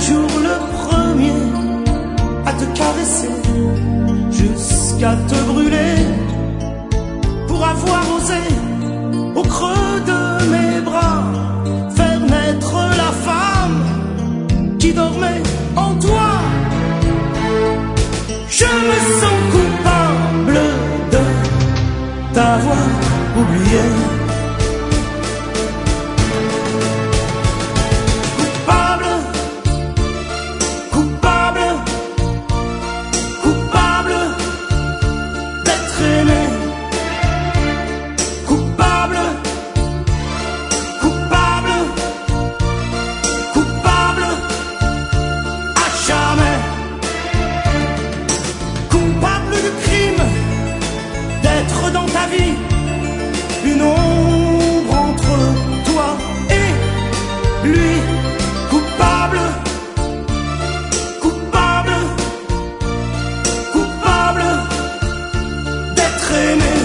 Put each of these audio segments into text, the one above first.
jour le premier à te caresser, jusqu'à te brûler, pour avoir osé, au creux de mes bras, faire naître la femme qui dormait en toi. Je me sens coupable de t'avoir oublié. Coupable, coupable, coupable d'être aimé. Coupable, coupable, coupable à jamais. Coupable du crime d'être dans ta vie une ombre entre toi et lui. Coupable, coupable, coupable d'être aimé.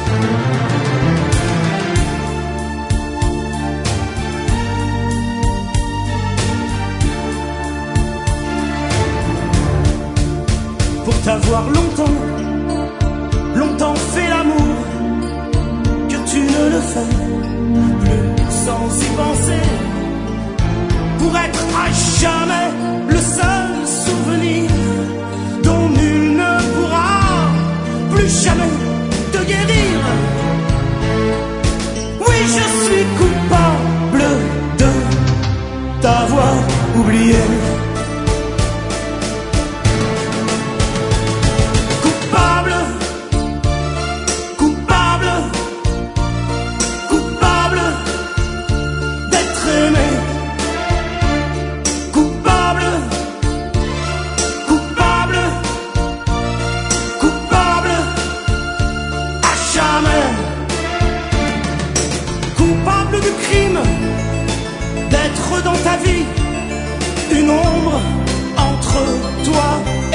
Pour t'avoir longtemps, longtemps fait l'amour, que tu ne le fais plus sans y penser, pour être à jamais le seul souvenir dont nul ne pourra plus jamais te guérir. Oui, je suis coupable de t'avoir oublié. Coupable, coupable, coupable d'être aimé. Coupable, coupable, coupable à jamais. Coupable du crime d'être dans ta vie une ombre entre toi